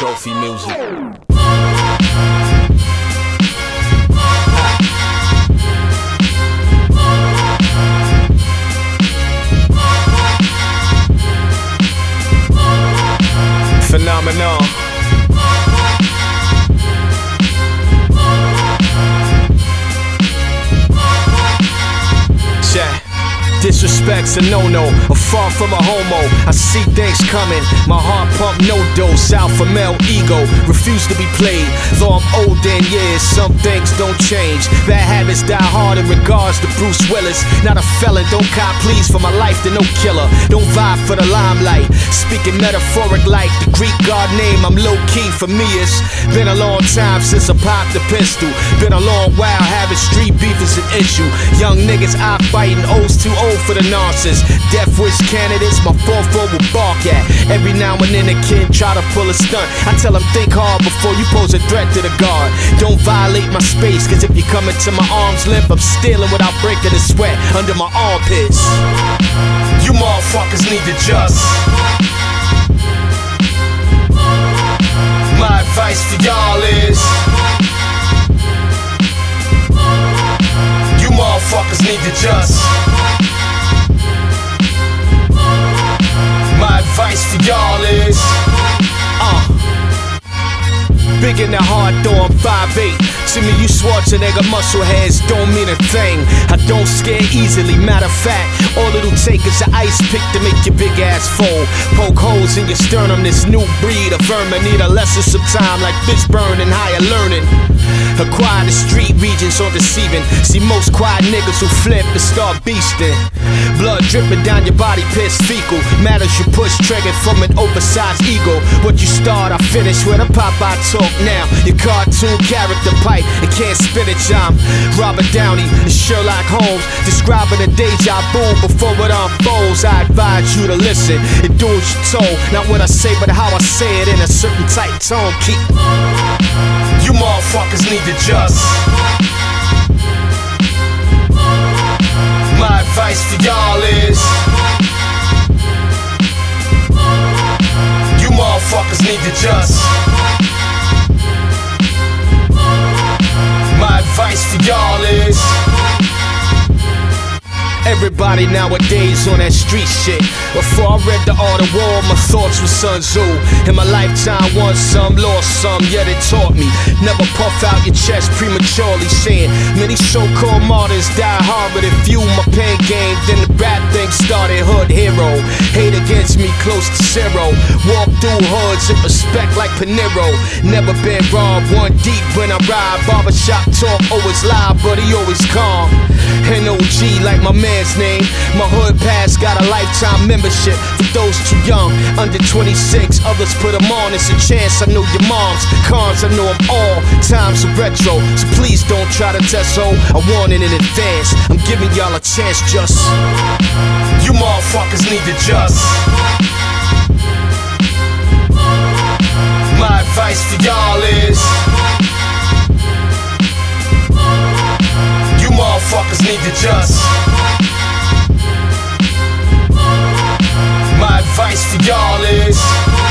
Trophy music. Phenomenon. Yeah. Disrespect's a no-no, a far from a homo. I see things coming, my heart pump no dose. Alpha male ego, refuse to be played. Though I'm old in years, some things don't change. Bad habits die hard in regards to Bruce Willis. Not a felon, don't cop pleas for my life to no killer. Don't vibe for the limelight, speaking metaphoric like the Greek god name. I'm low-key for me. It's been a long time since I popped the pistol. Been a long while, having street beef is an issue. Young niggas eye fighting, O's too old for the nonsense. Death wish candidates, my 4-4 will bark at. Every now and then a kid try to pull a stunt. I tell him think hard before you pose a threat to the guard. Don't violate my space, cause if you come into my arm's length, I'm stealing without breaking the sweat under my armpits. You motherfuckers need to just. My advice for y'all is, you motherfuckers need to just. My advice for y'all is, big in the heart though I'm 5'8". To me you Schwarzenegger muscle heads don't mean a thing. I don't scare easily, matter of fact, all it'll take is an ice pick to make your big ass fold. Poke holes in your sternum, this new breed of vermin need a lesson sometime like fish burn and higher learning. Acquire the street regions on deceiving. See most quiet niggas who flip and start beasting. Blood dripping down your body, piss fecal. Matters you push triggered from an oversized ego. What you start, I finish with a Popeye talk now. Your cartoon character pipe and can't spit it, I'm Robert Downey and Sherlock Holmes, describing a deja vu before it unfolds. I advise you to listen and do what you're told. Not what I say, but how I say it in a certain tight tone. Keep. You motherfuckers need to just. My advice for y'all is, you motherfuckers need to just. My advice for y'all is, everybody nowadays on that street shit. Before I read The Art of War, my thoughts were Sun Tzu. In my lifetime, won some, lost some, yet it taught me never puff out your chest prematurely. Saying many so-called martyrs die hard, but if you my pen game, then the rap thing started. Hood hero, hate against me close to zero. Walk through hoods and respect like Panero. Never been robbed, one deep when I ride. Barbershop talk always loud, but he always calm. NOG like my man's name. My hood pass got a lifetime membership for those too young, under 26. Others put them on, it's a chance. I know your mom's cons, I know them all. Times are retro, so please don't try to test ho. I warn it in advance, I'm giving y'all a chance. Just you motherfuckers need to just. My advice for y'all is, you motherfuckers need to just. My advice for y'all is,